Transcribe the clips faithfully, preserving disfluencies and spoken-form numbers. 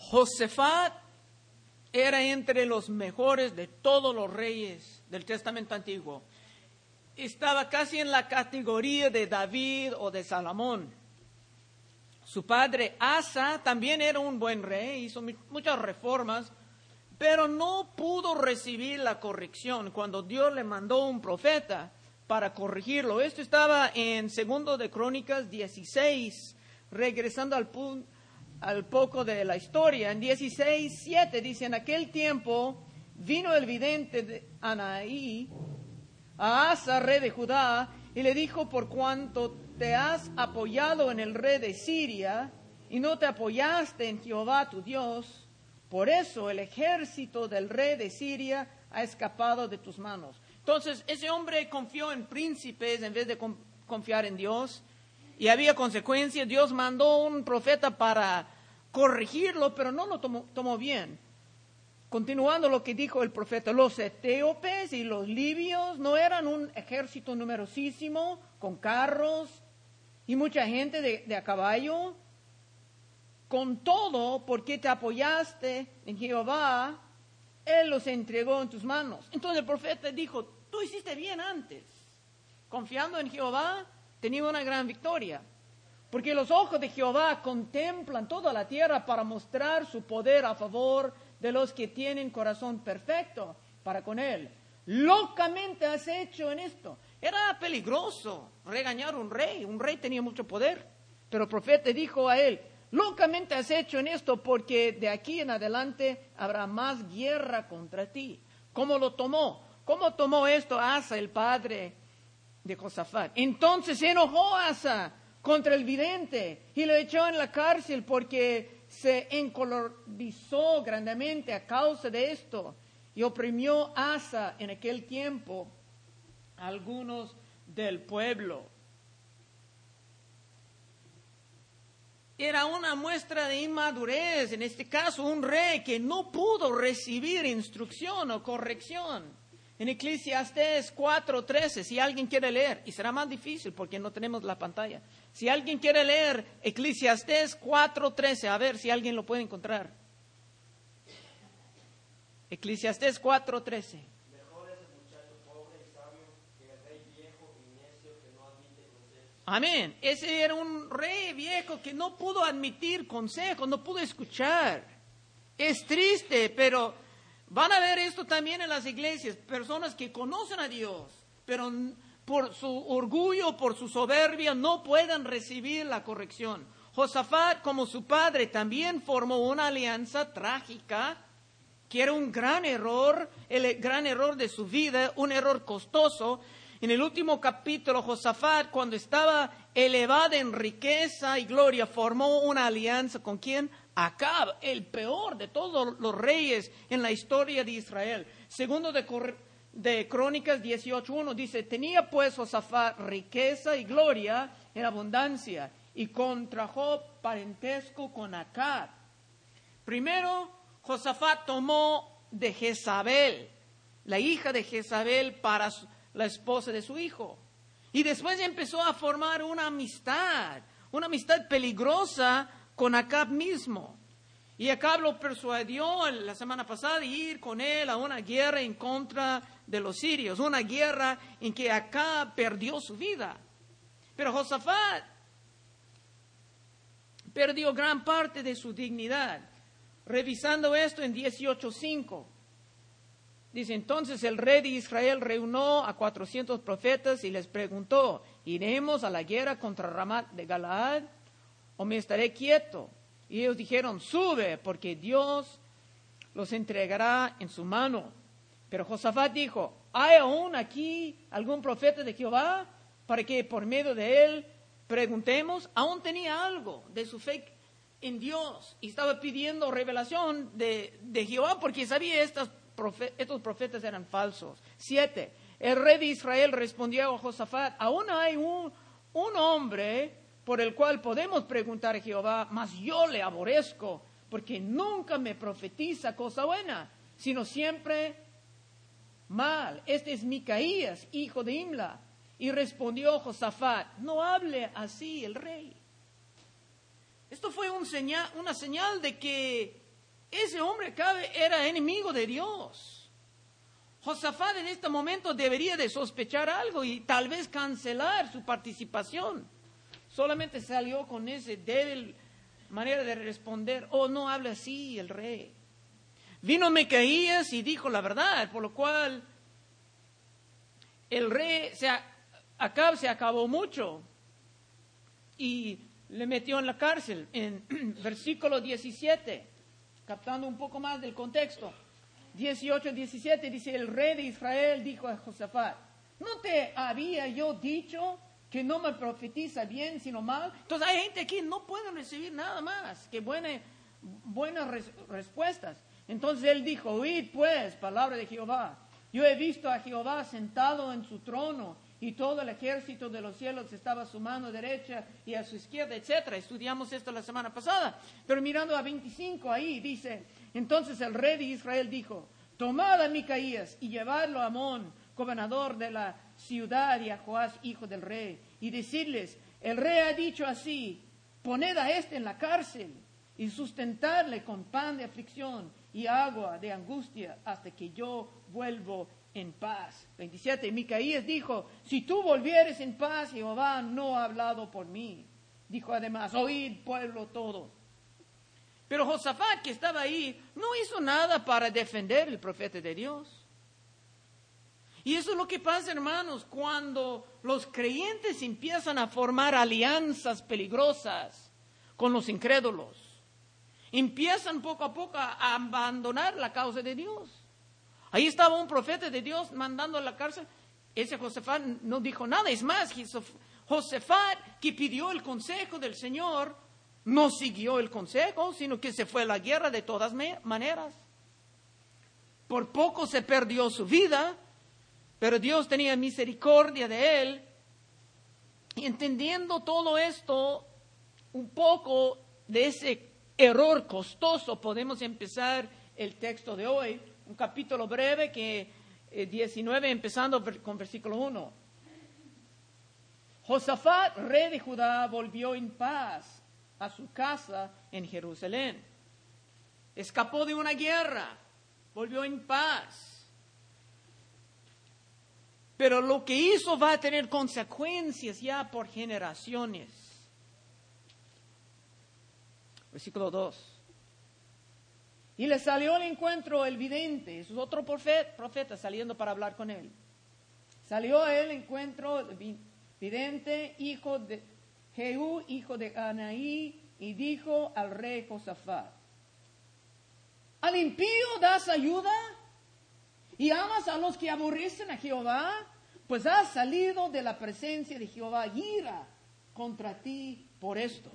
Josafat era entre los mejores de todos los reyes del Testamento Antiguo. Estaba casi en la categoría de David o de Salomón. Su padre Asa también era un buen rey, hizo muchas reformas, pero no pudo recibir la corrección cuando Dios le mandó un profeta para corregirlo. Esto estaba en Segundo de Crónicas dieciséis, regresando al, al poco de la historia. En dieciséis siete dice, en aquel tiempo vino el vidente de Anaí a Asa, rey de Judá, y le dijo, por cuanto te has apoyado en el rey de Siria y no te apoyaste en Jehová tu Dios, por eso el ejército del rey de Siria ha escapado de tus manos. Entonces, ese hombre confió en príncipes en vez de confiar en Dios, y había consecuencias. Dios mandó un profeta para corregirlo, pero no lo tomó, tomó bien. Continuando lo que dijo el profeta, los etíopes y los libios no eran un ejército numerosísimo, con carros y mucha gente de, de a caballo. Con todo, porque te apoyaste en Jehová, Él los entregó en tus manos. Entonces el profeta dijo, tú hiciste bien antes. Confiando en Jehová, tenía una gran victoria. Porque los ojos de Jehová contemplan toda la tierra para mostrar su poder a favor de los que tienen corazón perfecto para con Él. Locamente has hecho en esto. Era peligroso regañar a un rey. Un rey tenía mucho poder. Pero el profeta dijo a él, locamente has hecho en esto, porque de aquí en adelante habrá más guerra contra ti. ¿Cómo lo tomó? ¿Cómo tomó esto Asa, el padre de Josafat? Entonces se enojó Asa contra el vidente y lo echó en la cárcel porque se encolerizó grandemente a causa de esto. Y oprimió Asa en aquel tiempo a algunos del pueblo. Era una muestra de inmadurez, en este caso un rey que no pudo recibir instrucción o corrección. En Eclesiastés cuatro trece, si alguien quiere leer, y será más difícil porque no tenemos la pantalla. Si alguien quiere leer Eclesiastés cuatro trece, a ver si alguien lo puede encontrar. Eclesiastés cuatro trece. Mejor es el muchacho pobre y sabio que el rey viejo y necio que no admite consejos. Amén. Ese era un rey viejo que no pudo admitir consejos, no pudo escuchar. Es triste, pero van a ver esto también en las iglesias. Personas que conocen a Dios, pero por su orgullo, por su soberbia, no pueden recibir la corrección. Josafat, como su padre, también formó una alianza trágica, que era un gran error, el gran error de su vida, un error costoso. En el último capítulo, Josafat, cuando estaba elevada en riqueza y gloria, formó una alianza ¿con quién? Acab, el peor de todos los reyes en la historia de Israel. Segundo de, de Crónicas dieciocho uno dice, tenía pues Josafat riqueza y gloria en abundancia y contrajo parentesco con Acab. Primero, Josafat tomó de Jezabel, la hija de Jezabel, para la esposa de su hijo. Y después empezó a formar una amistad, una amistad peligrosa con Acab mismo. Y Acab lo persuadió la semana pasada de ir con él a una guerra en contra de los sirios, una guerra en que Acab perdió su vida. Pero Josafat perdió gran parte de su dignidad. Revisando esto en dieciocho cinco, dice, entonces el rey de Israel reunió a cuatrocientos profetas y les preguntó, ¿iremos a la guerra contra Ramat de Galaad o me estaré quieto? Y ellos dijeron, sube, porque Dios los entregará en su mano. Pero Josafat dijo, ¿hay aún aquí algún profeta de Jehová para que por medio de él preguntemos? Aún tenía algo de su fe en Dios y estaba pidiendo revelación de, de Jehová porque sabía estas profe- estos profetas eran falsos. Siete, el rey de Israel respondió a Josafat, aún hay un, un hombre por el cual podemos preguntar a Jehová, mas yo le aborrezco porque nunca me profetiza cosa buena, sino siempre mal. Este es Micaías, hijo de Imla. Y respondió Josafat, no hable así el rey. Esto fue un señal, una señal de que ese hombre Acabe era enemigo de Dios. Josafat en este momento debería de sospechar algo y tal vez cancelar su participación. Solamente salió con ese débil manera de responder, oh, no habla así el rey. Vino Micaías y dijo la verdad, por lo cual el rey se, Acab se acabó mucho y le metió en la cárcel. En versículo diecisiete, captando un poco más del contexto, dieciocho, diecisiete, dice, el rey de Israel dijo a Josafat, ¿no te había yo dicho que no me profetiza bien, sino mal? Entonces hay gente aquí que no puede recibir nada más que buena, buenas res, respuestas. Entonces él dijo, oíd pues, palabra de Jehová. Yo he visto a Jehová sentado en su trono y todo el ejército de los cielos estaba a su mano derecha y a su izquierda, etcétera. Estudiamos esto la semana pasada. Pero mirando a veinticinco ahí dice, entonces el rey de Israel dijo, tomad a Micaías y llevadlo a Amón, gobernador de la ciudad, y a Joás, hijo del rey, y decirles, el rey ha dicho así, poned a este en la cárcel y sustentadle con pan de aflicción y agua de angustia hasta que yo vuelvo en paz. veintisiete, Micaías dijo, si tú volvieres en paz, Jehová no ha hablado por mí. Dijo además, oíd pueblo todo. Pero Josafat, que estaba ahí, no hizo nada para defender al profeta de Dios. Y eso es lo que pasa, hermanos, cuando los creyentes empiezan a formar alianzas peligrosas con los incrédulos. Empiezan poco a poco a abandonar la causa de Dios. Ahí estaba un profeta de Dios mandando a la cárcel. Ese Josafat no dijo nada. Es más, Josafat, que pidió el consejo del Señor, no siguió el consejo, sino que se fue a la guerra de todas maneras. Por poco se perdió su vida, pero Dios tenía misericordia de él. Y entendiendo todo esto, un poco de ese error costoso, podemos empezar el texto de hoy, un capítulo breve que eh, diecinueve, empezando con versículo uno. Josafat, rey de Judá, volvió en paz a su casa en Jerusalén. Escapó de una guerra, volvió en paz. Pero lo que hizo va a tener consecuencias ya por generaciones. Versículo dos. Y le salió al encuentro el vidente, es otro profeta, profeta saliendo para hablar con él. Salió a él encuentro el vidente, hijo de Jehú, hijo de Anaí, y dijo al rey Josafat, ¿al impío das ayuda? ¿Y amas a los que aborrecen a Jehová? Pues has salido de la presencia de Jehová ira contra ti por esto.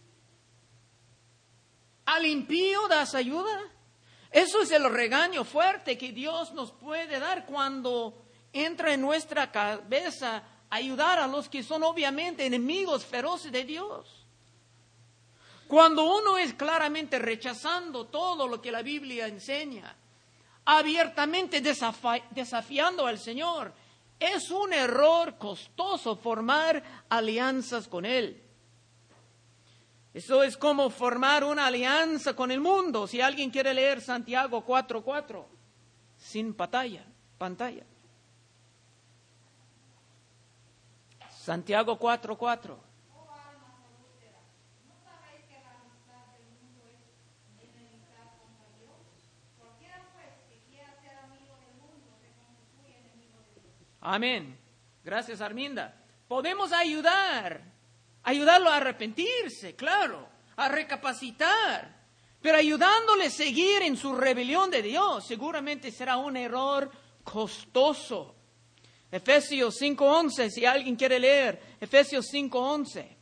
¿Al impío das ayuda? Eso es el regaño fuerte que Dios nos puede dar cuando entra en nuestra cabeza ayudar a los que son obviamente enemigos feroces de Dios. Cuando uno es claramente rechazando todo lo que la Biblia enseña, abiertamente desafi- desafiando al Señor, es un error costoso formar alianzas con Él. Eso es como formar una alianza con el mundo. Si alguien quiere leer Santiago cuatro cuatro, sin pantalla, pantalla. Santiago cuatro cuatro. Amén. Gracias, Arminda. Podemos ayudar, ayudarlo a arrepentirse, claro, a recapacitar, pero ayudándole a seguir en su rebelión de Dios, seguramente será un error costoso. Efesios cinco once, si alguien quiere leer, Efesios cinco once.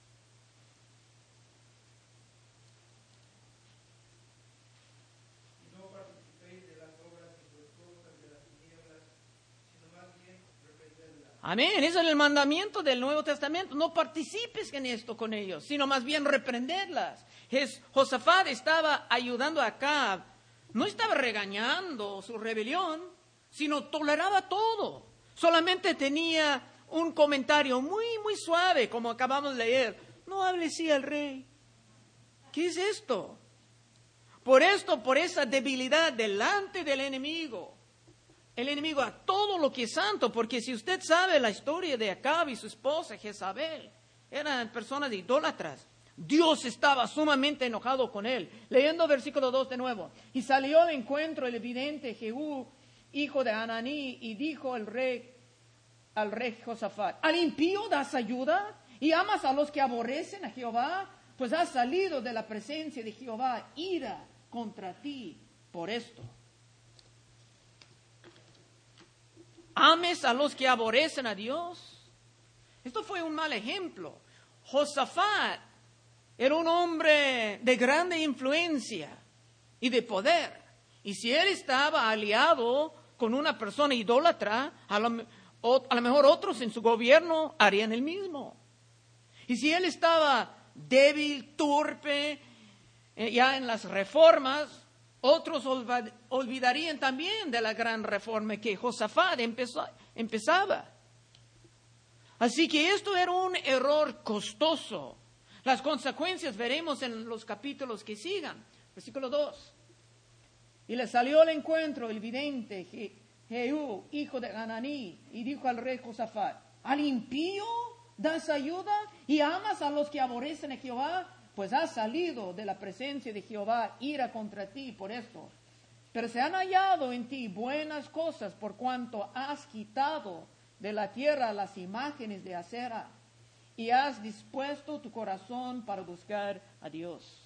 Amén, eso es el mandamiento del Nuevo Testamento. No participes en esto con ellos, sino más bien reprenderlas. Josafat estaba ayudando a Acab, no estaba regañando su rebelión, sino toleraba todo. Solamente tenía un comentario muy, muy suave, como acabamos de leer. No hable así al rey. ¿Qué es esto? Por esto, por esa debilidad delante del enemigo, el enemigo a todo lo que es santo, porque si usted sabe la historia de Acab y su esposa Jezabel, eran personas idólatras. Dios estaba sumamente enojado con él. Leyendo versículo dos de nuevo. Y salió al encuentro el evidente Jehú, hijo de Hananí, y dijo el rey, al rey Josafat: ¿al impío das ayuda y amas a los que aborrecen a Jehová? Pues has salido de la presencia de Jehová ira contra ti por esto. ¿Ames a los que aborrecen a Dios? Esto fue un mal ejemplo. Josafat era un hombre de grande influencia y de poder. Y si él estaba aliado con una persona idólatra, a lo, a lo mejor otros en su gobierno harían el mismo. Y si él estaba débil, torpe, eh, ya en las reformas, otros olvidarían también de la gran reforma que Josafat empezó, empezaba. Así que esto era un error costoso. Las consecuencias veremos en los capítulos que sigan. Versículo dos. Y le salió al encuentro el vidente Jehú, hijo de Hananí, y dijo al rey Josafat: ¿al impío das ayuda y amas a los que aborrecen a Jehová? Pues has salido de la presencia de Jehová ira contra ti por esto. Pero se han hallado en ti buenas cosas por cuanto has quitado de la tierra las imágenes de acera y has dispuesto tu corazón para buscar a Dios.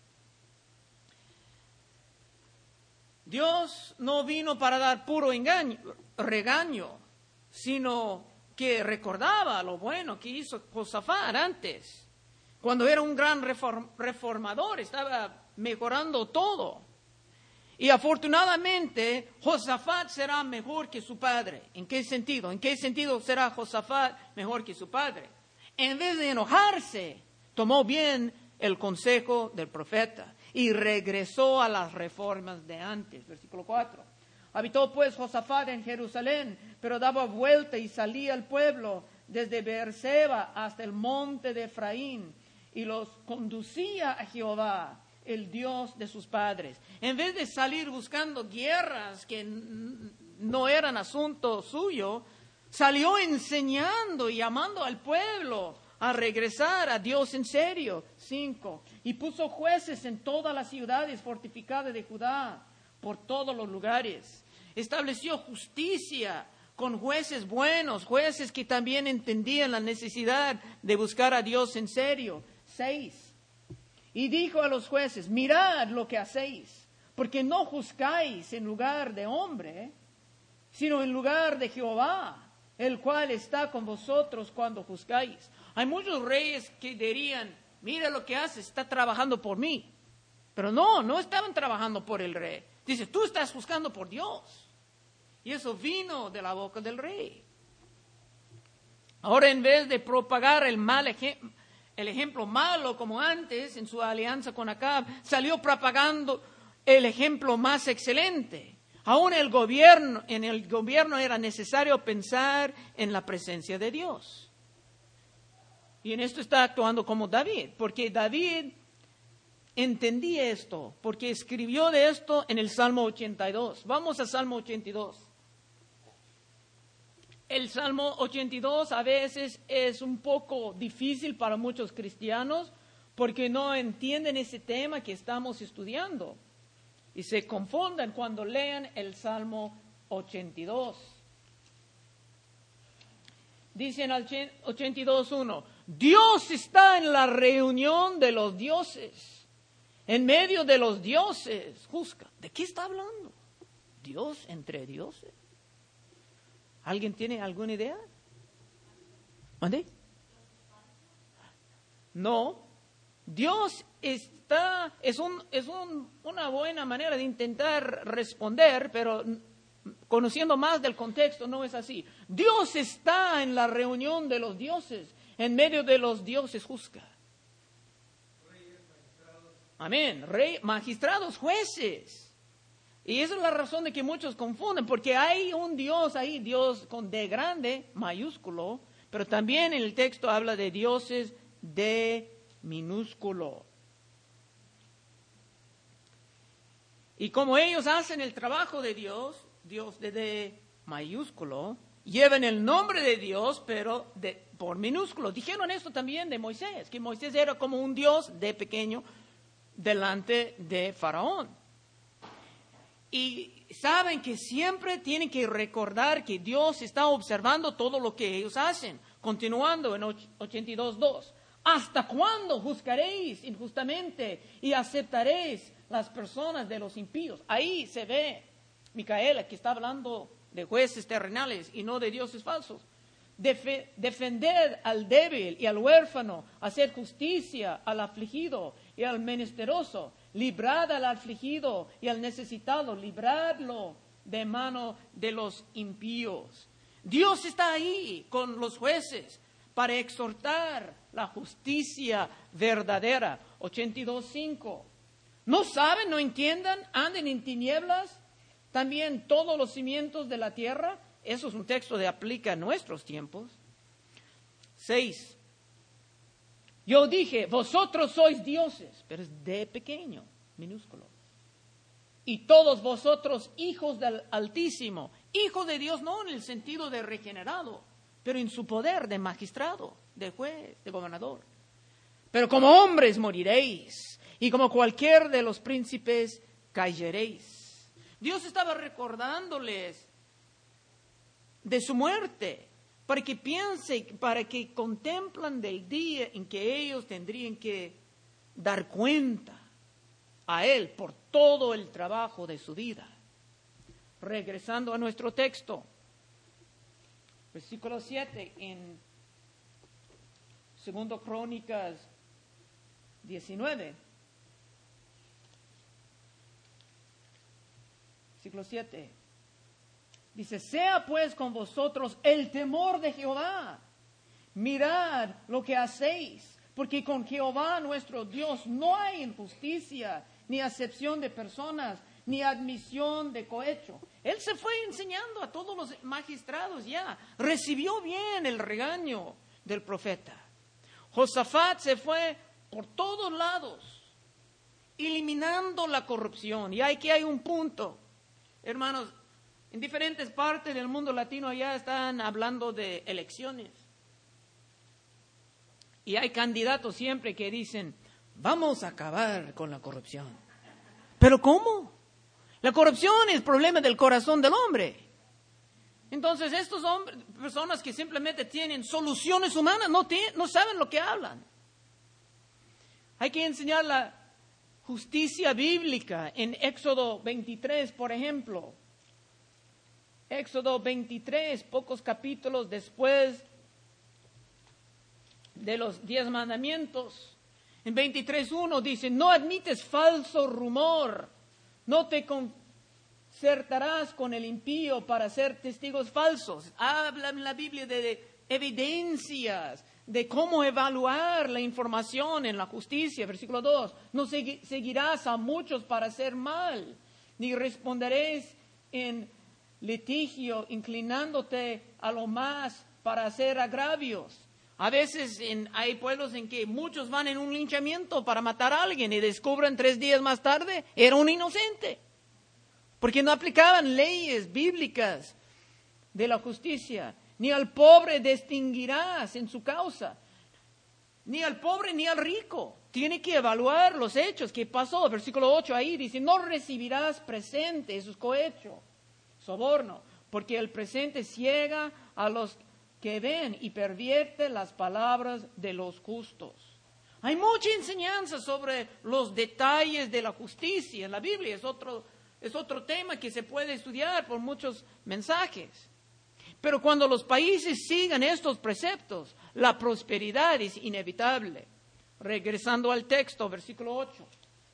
Dios no vino para dar puro engaño, regaño, sino que recordaba lo bueno que hizo Josafat antes. Cuando era un gran reform, reformador, estaba mejorando todo. Y afortunadamente, Josafat será mejor que su padre. ¿En qué sentido? ¿En qué sentido será Josafat mejor que su padre? En vez de enojarse, tomó bien el consejo del profeta y regresó a las reformas de antes. Versículo cuatro. Habitó pues Josafat en Jerusalén, pero daba vuelta y salía al pueblo desde Beerseba hasta el monte de Efraín, y los conducía a Jehová, el Dios de sus padres. En vez de salir buscando guerras que no eran asunto suyo, salió enseñando y llamando al pueblo a regresar a Dios en serio. Cinco. Y puso jueces en todas las ciudades fortificadas de Judá, por todos los lugares. Estableció justicia con jueces buenos, jueces que también entendían la necesidad de buscar a Dios en serio. Seis. Y dijo a los jueces: mirad lo que hacéis, porque no juzgáis en lugar de hombre, sino en lugar de Jehová, el cual está con vosotros cuando juzgáis. Hay muchos reyes que dirían: mira lo que haces, está trabajando por mí. Pero no, no estaban trabajando por el rey. Dice: tú estás juzgando por Dios. Y eso vino de la boca del rey. Ahora, en vez de propagar el mal ejemplo, el ejemplo malo como antes en su alianza con Acab, salió propagando el ejemplo más excelente. Aún el gobierno, en el gobierno era necesario pensar en la presencia de Dios. Y en esto está actuando como David, porque David entendía esto, porque escribió de esto en el Salmo ochenta y dos. Vamos al Salmo ochenta y dos. El Salmo ochenta y dos a veces es un poco difícil para muchos cristianos porque no entienden ese tema que estamos estudiando y se confunden cuando lean el Salmo ochenta y dos. Dice en el ochenta y dos uno: Dios está en la reunión de los dioses, en medio de los dioses. Juzga. ¿De qué está hablando? ¿Dios entre dioses? ¿Alguien tiene alguna idea? ¿Dónde? No. Dios está, es, un, es un, una buena manera de intentar responder, pero conociendo más del contexto no es así. Dios está en la reunión de los dioses, en medio de los dioses juzga. Amén. Rey, magistrados, jueces. Y esa es la razón de que muchos confunden, porque hay un Dios ahí, Dios con D grande, mayúsculo, pero también en el texto habla de dioses D minúsculo. Y como ellos hacen el trabajo de Dios, Dios de D mayúsculo, llevan el nombre de Dios, pero de, por minúsculo. Dijeron esto también de Moisés, que Moisés era como un Dios de pequeño delante de Faraón. Y saben que siempre tienen que recordar que Dios está observando todo lo que ellos hacen. Continuando en ochenta y dos dos. ¿Hasta cuándo juzgaréis injustamente y aceptaréis las personas de los impíos? Ahí se ve Micaela, que está hablando de jueces terrenales y no de dioses falsos. Def- defended al débil y al huérfano, hacer justicia al afligido y al menesteroso, librad al afligido y al necesitado, libradlo de mano de los impíos. Dios está ahí con los jueces para exhortar la justicia verdadera. ochenta y dos cinco. ¿No saben, no entiendan, anden en tinieblas también todos los cimientos de la tierra? Eso es un texto que aplica a nuestros tiempos. seis. Yo dije, vosotros sois dioses, pero es de pequeño, minúsculo. Y todos vosotros hijos del Altísimo, hijos de Dios no en el sentido de regenerado, pero en su poder de magistrado, de juez, de gobernador. Pero como hombres moriréis, y como cualquier de los príncipes cayeréis. Dios estaba recordándoles de su muerte, para que piensen, para que contemplan del día en que ellos tendrían que dar cuenta a Él por todo el trabajo de su vida. Regresando a nuestro texto, versículo siete en Segundo Crónicas diecinueve. Versículo siete. Dice, sea pues con vosotros el temor de Jehová. Mirad lo que hacéis, porque con Jehová nuestro Dios no hay injusticia, ni acepción de personas, ni admisión de cohecho. Él se fue enseñando a todos los magistrados ya. Recibió bien el regaño del profeta. Josafat se fue por todos lados, eliminando la corrupción. Y aquí hay un punto, hermanos. En diferentes partes del mundo latino ya están hablando de elecciones. Y hay candidatos siempre que dicen, vamos a acabar con la corrupción. ¿Pero cómo? La corrupción es el problema del corazón del hombre. Entonces estos hombres, personas que simplemente tienen soluciones humanas, no, tienen, no saben lo que hablan. Hay que enseñar la justicia bíblica en Éxodo veintitrés, por ejemplo. Éxodo veintitrés, pocos capítulos después de los diez mandamientos. En veintitrés uno dice, no admites falso rumor, no te concertarás con el impío para ser testigos falsos. Habla en la Biblia de evidencias, de cómo evaluar la información en la justicia. Versículo dos, no seguirás a muchos para hacer mal, ni responderéis en litigio, inclinándote a lo más para hacer agravios. A veces en, hay pueblos en que muchos van en un linchamiento para matar a alguien y descubren tres días más tarde era un inocente, porque no aplicaban leyes bíblicas de la justicia. Ni al pobre distinguirás en su causa, ni al pobre ni al rico. Tiene que evaluar los hechos que pasó. Versículo ocho ahí dice, no recibirás presente, eso es cohecho, soborno, porque el presente ciega a los que ven y pervierte las palabras de los justos. Hay mucha enseñanza sobre los detalles de la justicia en la Biblia. Es otro, es otro tema que se puede estudiar por muchos mensajes. Pero cuando los países sigan estos preceptos, la prosperidad es inevitable. Regresando al texto, versículo ocho.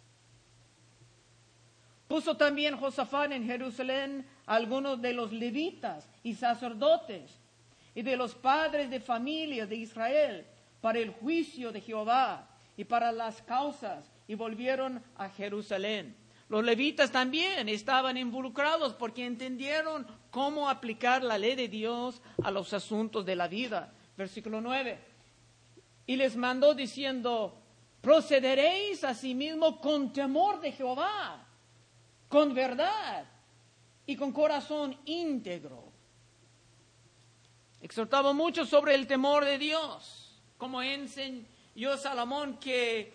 Puso también Josafat en Jerusalén a algunos de los levitas y sacerdotes y de los padres de familia de Israel para el juicio de Jehová y para las causas, y volvieron a Jerusalén. Los levitas también estaban involucrados porque entendieron cómo aplicar la ley de Dios a los asuntos de la vida. Versículo nueve. Y les mandó diciendo, procederéis asimismo con temor de Jehová, con verdad y con corazón íntegro. Exhortaba mucho sobre el temor de Dios, como enseñó Salomón, que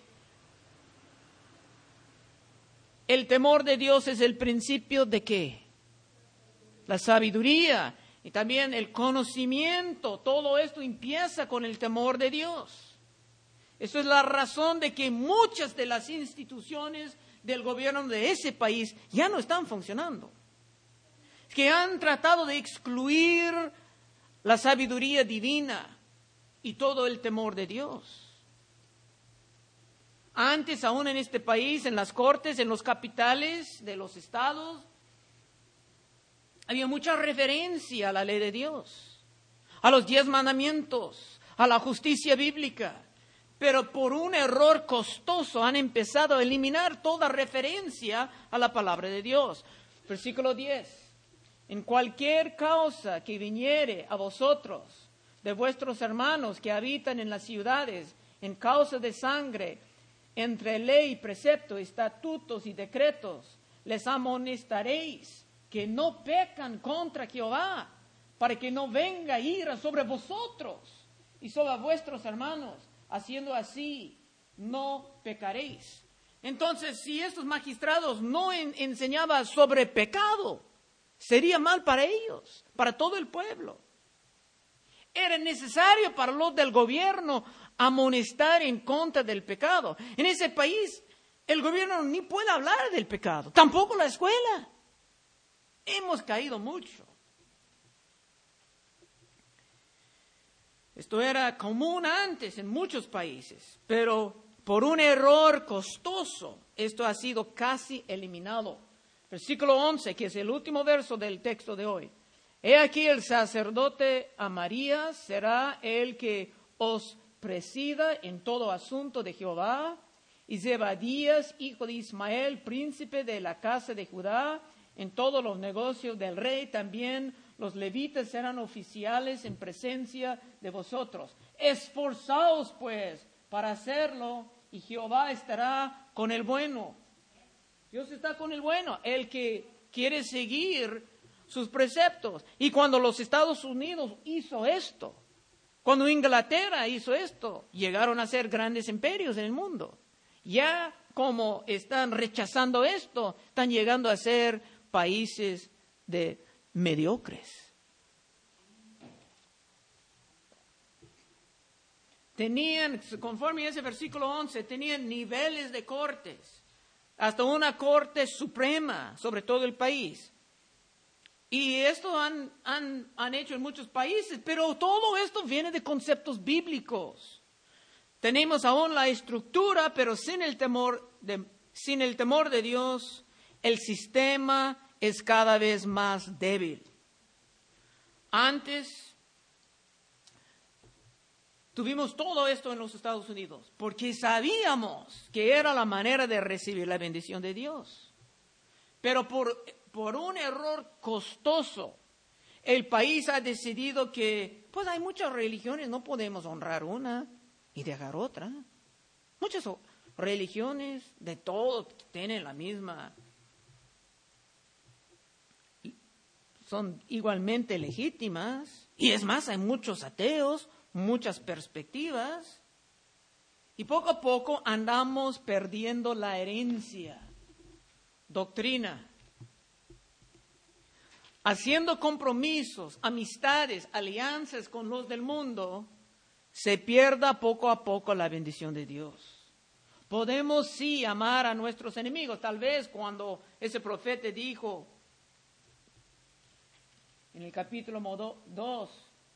el temor de Dios es el principio de ¿qué? La sabiduría y también el conocimiento. Todo esto empieza con el temor de Dios. Eso es la razón de que muchas de las instituciones del gobierno de ese país ya no están funcionando. Que han tratado de excluir la sabiduría divina y todo el temor de Dios. Antes, aún en este país, en las cortes, en los capitales de los estados, había mucha referencia a la ley de Dios, a los diez mandamientos, a la justicia bíblica. Pero por un error costoso han empezado a eliminar toda referencia a la palabra de Dios. Versículo diez. En cualquier causa que viniere a vosotros, de vuestros hermanos que habitan en las ciudades, en causa de sangre, entre ley, precepto, estatutos y decretos, les amonestaréis que no pecan contra Jehová, para que no venga ira sobre vosotros y sobre vuestros hermanos. Haciendo así, no pecaréis. Entonces, si estos magistrados no en, enseñaban sobre pecado, sería mal para ellos, para todo el pueblo. Era necesario para los del gobierno amonestar en contra del pecado. En ese país, el gobierno ni puede hablar del pecado, tampoco la escuela. Hemos caído mucho. Esto era común antes en muchos países, pero por un error costoso, esto ha sido casi eliminado. Versículo once, que es el último verso del texto de hoy. He aquí el sacerdote Amarías será el que os presida en todo asunto de Jehová, y Zebadías, hijo de Ismael, príncipe de la casa de Judá, en todos los negocios del rey. También los levitas serán oficiales en presencia de vosotros. Esforzaos pues para hacerlo, y Jehová estará con el bueno. Dios está con el bueno, el que quiere seguir sus preceptos. Y cuando los Estados Unidos hizo esto, cuando Inglaterra hizo esto, llegaron a ser grandes imperios en el mundo. Ya como están rechazando esto, están llegando a ser países de mediocres. Tenían, conforme a ese versículo once, tenían niveles de cortes, hasta una corte suprema sobre todo el país. Y esto han, han, han hecho en muchos países, pero todo esto viene de conceptos bíblicos. Tenemos aún la estructura, pero sin el temor de, sin el temor de Dios, el sistema es cada vez más débil. Antes tuvimos todo esto en los Estados Unidos porque sabíamos que era la manera de recibir la bendición de Dios. Pero por, por un error costoso, el país ha decidido que pues hay muchas religiones, no podemos honrar una y dejar otra. Muchas religiones de todo tienen la misma, son igualmente legítimas. Y es más, hay muchos ateos, muchas perspectivas. Y poco a poco andamos perdiendo la herencia, doctrina. Haciendo compromisos, amistades, alianzas con los del mundo, se pierda poco a poco la bendición de Dios. Podemos sí amar a nuestros enemigos. Tal vez cuando ese profeta dijo en el capítulo dos,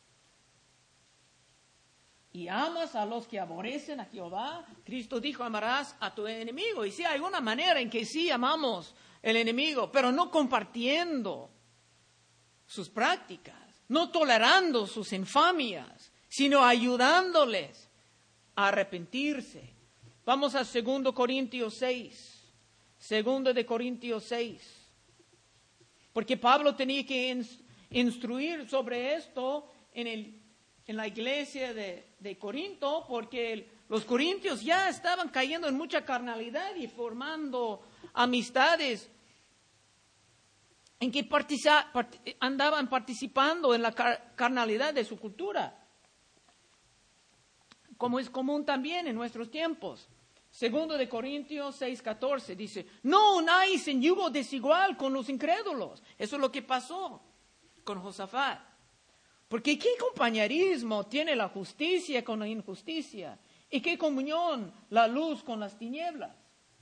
y amas a los que aborrecen a Jehová, Cristo dijo, amarás a tu enemigo. Y sí, hay una manera en que sí amamos al enemigo, pero no compartiendo sus prácticas, no tolerando sus infamias, sino ayudándoles a arrepentirse. Vamos a segundo Corintios seis, segundo de Corintios seis, porque Pablo tenía que instruir sobre esto en, el, en la iglesia de, de Corinto, porque el, los corintios ya estaban cayendo en mucha carnalidad y formando amistades en que partiza, part, andaban participando en la car, carnalidad de su cultura, como es común también en nuestros tiempos. Segundo de Corintios seis catorce dice, no unáis en yugo desigual con los incrédulos. Eso es lo que pasó con Josafat. Porque ¿qué compañerismo tiene la justicia con la injusticia? ¿Y qué comunión la luz con las tinieblas?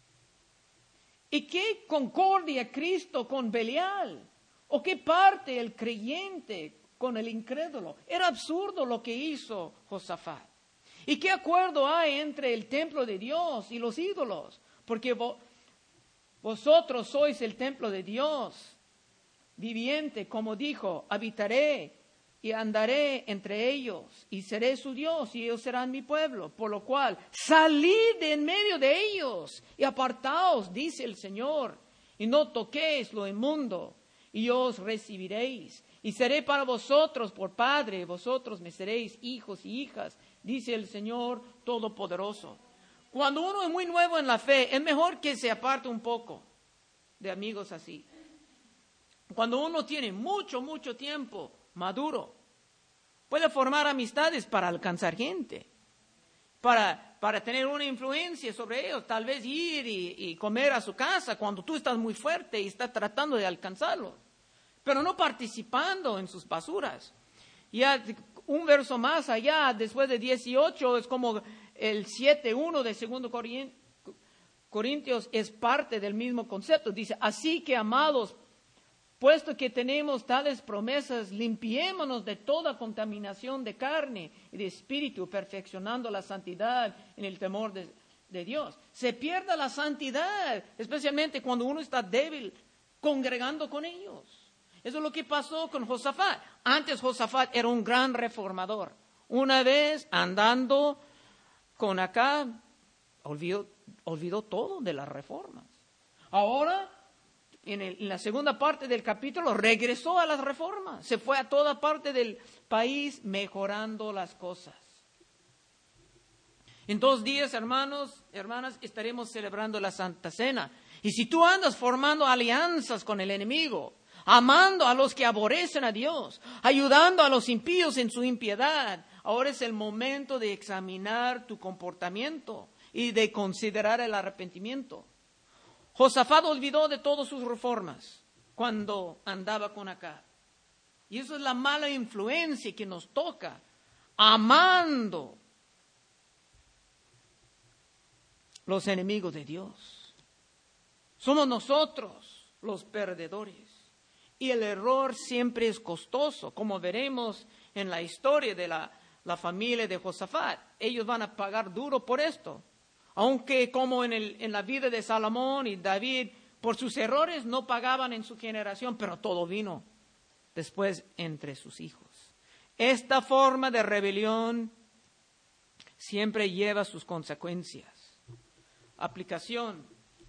¿Y qué concordia Cristo con Belial? ¿O qué parte el creyente con el incrédulo? Era absurdo lo que hizo Josafat. ¿Y qué acuerdo hay entre el templo de Dios y los ídolos? Porque vo, vosotros sois el templo de Dios viviente, como dijo, habitaré y andaré entre ellos y seré su Dios y ellos serán mi pueblo. Por lo cual, salid de en medio de ellos y apartaos, dice el Señor, y no toquéis lo inmundo y os recibiréis. Y seré para vosotros por padre, vosotros me seréis hijos y hijas, dice el Señor Todopoderoso. Cuando uno es muy nuevo en la fe, es mejor que se aparte un poco de amigos así. Cuando uno tiene mucho, mucho tiempo maduro, puede formar amistades para alcanzar gente, para, para tener una influencia sobre ellos, tal vez ir y, y comer a su casa cuando tú estás muy fuerte y estás tratando de alcanzarlo, pero no participando en sus basuras. Ya un verso más allá, después de dieciocho, es como el siete uno de segundo Corintios, es parte del mismo concepto. Dice, así que, amados, puesto que tenemos tales promesas, limpiémonos de toda contaminación de carne y de espíritu, perfeccionando la santidad en el temor de, de Dios. Se pierde la santidad, especialmente cuando uno está débil, congregando con ellos. Eso es lo que pasó con Josafat. Antes Josafat era un gran reformador. Una vez andando con Acab, olvidó, olvidó todo de las reformas. Ahora, en, el, en la segunda parte del capítulo, regresó a las reformas. Se fue a toda parte del país mejorando las cosas. En dos días, hermanos, hermanas, estaremos celebrando la Santa Cena. Y si tú andas formando alianzas con el enemigo, amando a los que aborrecen a Dios, ayudando a los impíos en su impiedad, ahora es el momento de examinar tu comportamiento y de considerar el arrepentimiento. Josafat olvidó de todas sus reformas cuando andaba con Acab. Y eso es la mala influencia que nos toca, amando los enemigos de Dios. Somos nosotros los perdedores. Y el error siempre es costoso, como veremos en la historia de la, la familia de Josafat. Ellos van a pagar duro por esto. Aunque como en, el, en la vida de Salomón y David, por sus errores no pagaban en su generación, pero todo vino después entre sus hijos. Esta forma de rebelión siempre lleva sus consecuencias. Aplicación.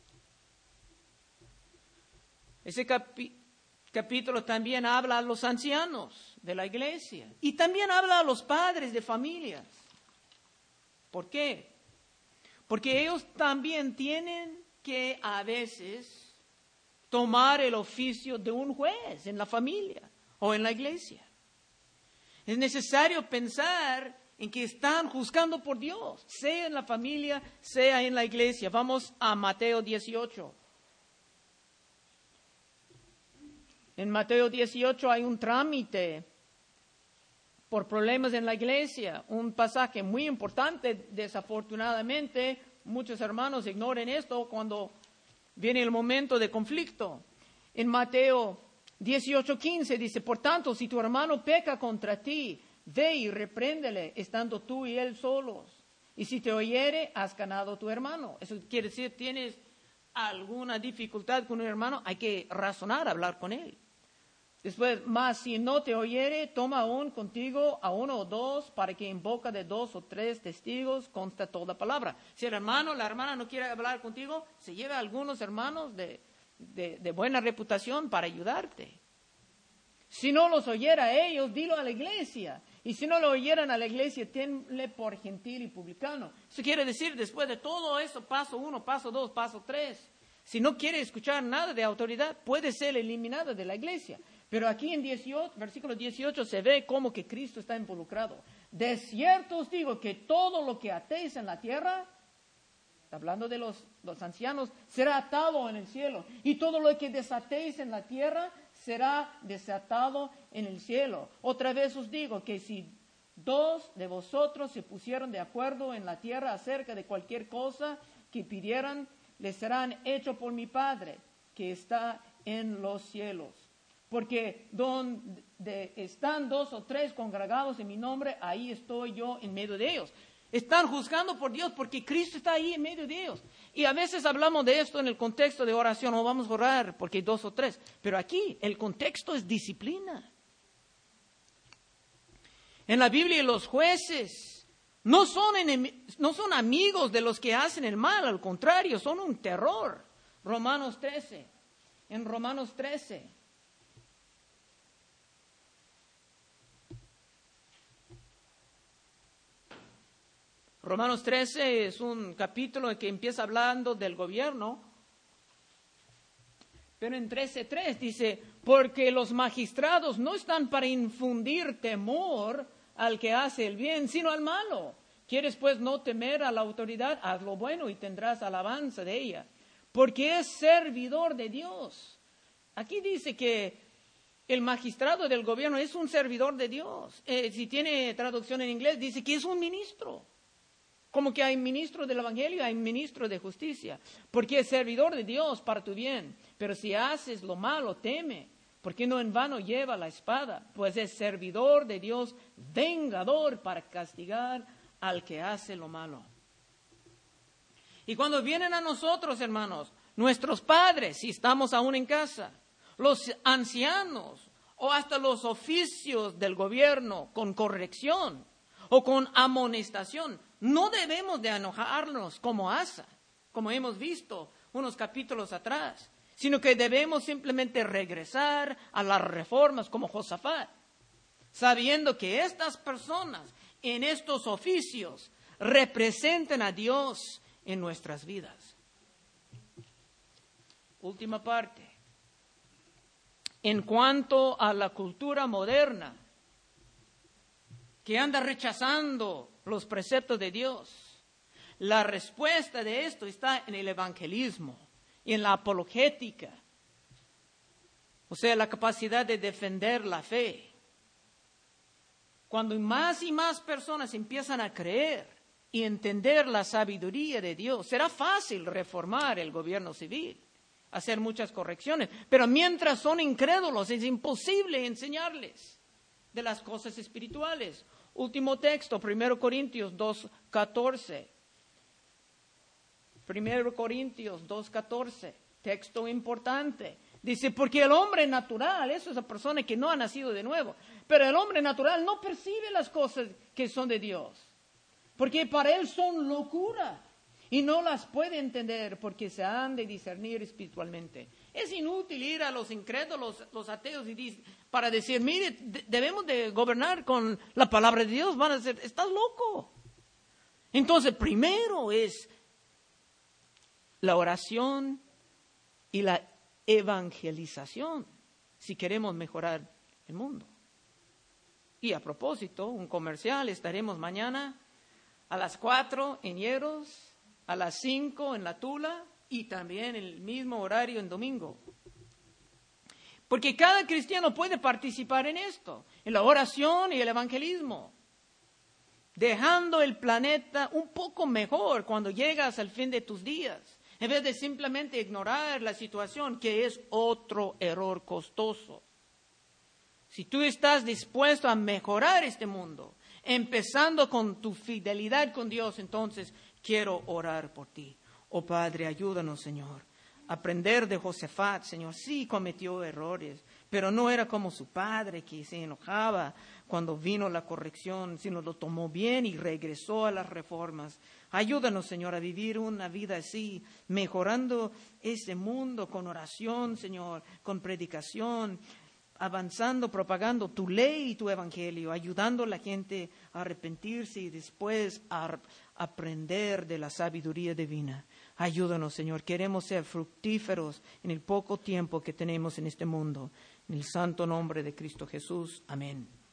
Ese capítulo. Capítulo también habla a los ancianos de la iglesia y también habla a los padres de familias. ¿Por qué? Porque ellos también tienen que a veces tomar el oficio de un juez en la familia o en la iglesia. Es necesario pensar en que están juzgando por Dios, sea en la familia, sea en la iglesia. Vamos a Mateo dieciocho. En Mateo dieciocho hay un trámite por problemas en la iglesia, un pasaje muy importante. Desafortunadamente, muchos hermanos ignoran esto cuando viene el momento de conflicto. En Mateo dieciocho quince dice, por tanto, si tu hermano peca contra ti, ve y repréndele, estando tú y él solos. Y si te oyere, has ganado a tu hermano. Eso quiere decir, tienes alguna dificultad con un hermano, hay que razonar, hablar con él. Después, más si no te oyere, toma aún contigo a uno o dos, para que en boca de dos o tres testigos consta toda palabra. Si el hermano o la hermana no quiere hablar contigo, se lleva a algunos hermanos de, de, de buena reputación para ayudarte. Si no los oyera a ellos, dilo a la iglesia. Y si no lo oyeran a la iglesia, tenle por gentil y publicano. Eso quiere decir, después de todo eso, paso uno, paso dos, paso tres, Si no quiere escuchar nada de autoridad, puede ser eliminado de la iglesia. Pero aquí en dieciocho, versículo dieciocho se ve como que Cristo está involucrado. De cierto os digo que todo lo que atéis en la tierra, hablando de los, los ancianos, será atado en el cielo. Y todo lo que desatéis en la tierra será desatado en el cielo. Otra vez os digo que si dos de vosotros se pusieron de acuerdo en la tierra acerca de cualquier cosa que pidieran, les serán hecho por mi Padre que está en los cielos. Porque donde están dos o tres congregados en mi nombre, ahí estoy yo en medio de ellos. Están juzgando por Dios porque Cristo está ahí en medio de ellos. Y a veces hablamos de esto en el contexto de oración, o vamos a orar porque hay dos o tres. Pero aquí el contexto es disciplina. En la Biblia los jueces no son, enem- no son amigos de los que hacen el mal, al contrario, son un terror. Romanos trece. En Romanos trece. Romanos trece es un capítulo que empieza hablando del gobierno, pero en trece tres dice, porque los magistrados no están para infundir temor al que hace el bien, sino al malo. ¿Quieres pues no temer a la autoridad? Haz lo bueno y tendrás alabanza de ella, porque es servidor de Dios. Aquí dice que el magistrado del gobierno es un servidor de Dios. Eh, si tiene traducción en inglés, dice que es un ministro. Como que hay ministro del evangelio, hay ministro de justicia, porque es servidor de Dios para tu bien. Pero si haces lo malo, teme, porque no en vano lleva la espada, pues es servidor de Dios, vengador para castigar al que hace lo malo. Y cuando vienen a nosotros, hermanos, nuestros padres, si estamos aún en casa, los ancianos o hasta los oficios del gobierno con corrección o con amonestación, no debemos de enojarnos como Asa, como hemos visto unos capítulos atrás, sino que debemos simplemente regresar a las reformas como Josafat, sabiendo que estas personas en estos oficios representan a Dios en nuestras vidas. Última parte. En cuanto a la cultura moderna, que anda rechazando los preceptos de Dios, la respuesta de esto está en el evangelismo y en la apologética, o sea, la capacidad de defender la fe. Cuando más y más personas empiezan a creer y entender la sabiduría de Dios, será fácil reformar el gobierno civil, hacer muchas correcciones, pero mientras son incrédulos es imposible enseñarles de las cosas espirituales. Último texto, primero Corintios dos catorce. primero Corintios dos catorce, texto importante. Dice, porque el hombre natural, eso es la persona que no ha nacido de nuevo, pero el hombre natural no percibe las cosas que son de Dios, porque para él son locura y no las puede entender porque se han de discernir espiritualmente. Es inútil ir a los incrédulos, los ateos, y dice, para decir, mire, de- debemos de gobernar con la palabra de Dios. Van a decir, estás loco. Entonces, primero es la oración y la evangelización si queremos mejorar el mundo. Y a propósito, un comercial, estaremos mañana a las cuatro en Hieros, a las cinco en La Tula y también en el mismo horario en domingo. Porque cada cristiano puede participar en esto, en la oración y el evangelismo, dejando el planeta un poco mejor cuando llegas al fin de tus días, en vez de simplemente ignorar la situación, que es otro error costoso. Si tú estás dispuesto a mejorar este mundo, empezando con tu fidelidad con Dios, entonces quiero orar por ti. Oh Padre, ayúdanos, Señor. Aprender de Josafat, Señor, sí cometió errores, pero no era como su padre que se enojaba cuando vino la corrección, sino lo tomó bien y regresó a las reformas. Ayúdanos, Señor, a vivir una vida así, mejorando este mundo con oración, Señor, con predicación, avanzando, propagando tu ley y tu evangelio, ayudando a la gente a arrepentirse y después a, aprender de la sabiduría divina. Ayúdanos, Señor. Queremos ser fructíferos en el poco tiempo que tenemos en este mundo. En el santo nombre de Cristo Jesús. Amén.